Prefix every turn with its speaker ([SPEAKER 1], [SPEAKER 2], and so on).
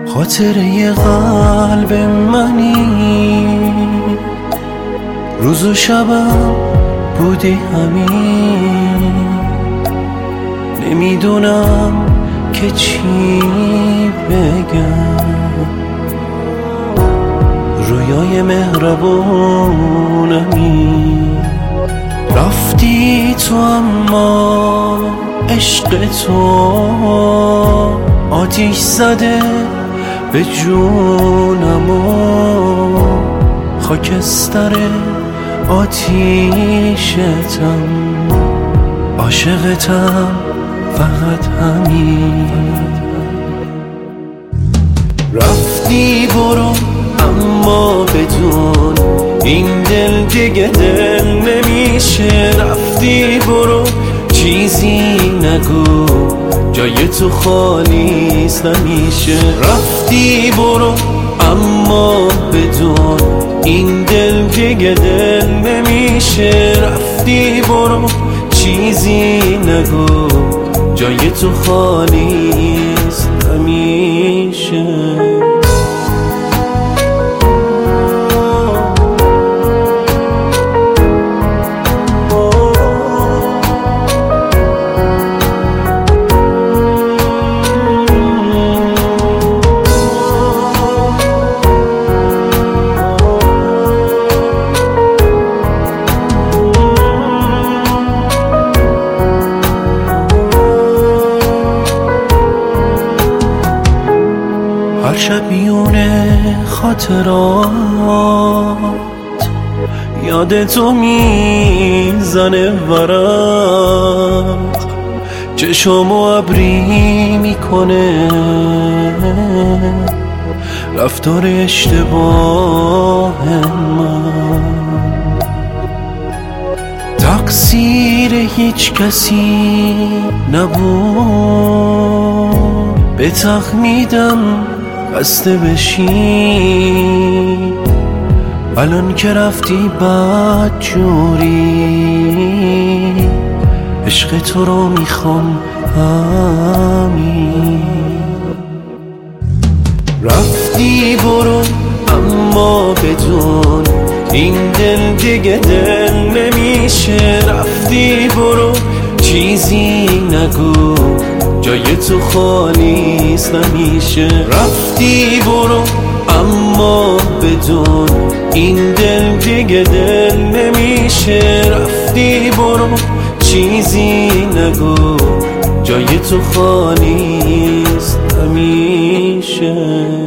[SPEAKER 1] خاطره قلب منی، روز و شبم بودی همین. نمیدونم که چی بگم، رویای مهربونمی. رفتی تو اما عشق تو آتیش زده به جونم و خاکستر آتیشتم، عاشقتم فقط همین. رفتی برو اما بدون این دل دیگه دل نمیشه. رفتی برو چیزی نگو، جای تو خالیست نمیشه. رفتی برو اما بدون این دل دیگه دل نمیشه. رفتی برو چیزی نگو، جای تو خالیست نمیشه. هر شب میونه خاطرات یاد تو میزنه ورق، چشمو ابری میکنه رفتار اشتباه من. تقصیر هیچ کسی نبود، به تخمیدم بسته بشی. الان که رفتی بد جوری، عشق تو رو میخوام همین. رفتی برو اما بدون این دل دیگه دل نمیشه. رفتی برو چیزی نگو، جای تو خالیست نمیشه. رفتی برو اما بدون این دل دیگه دل نمیشه. رفتی برو چیزی نگو، جای تو خالیست نمیشه.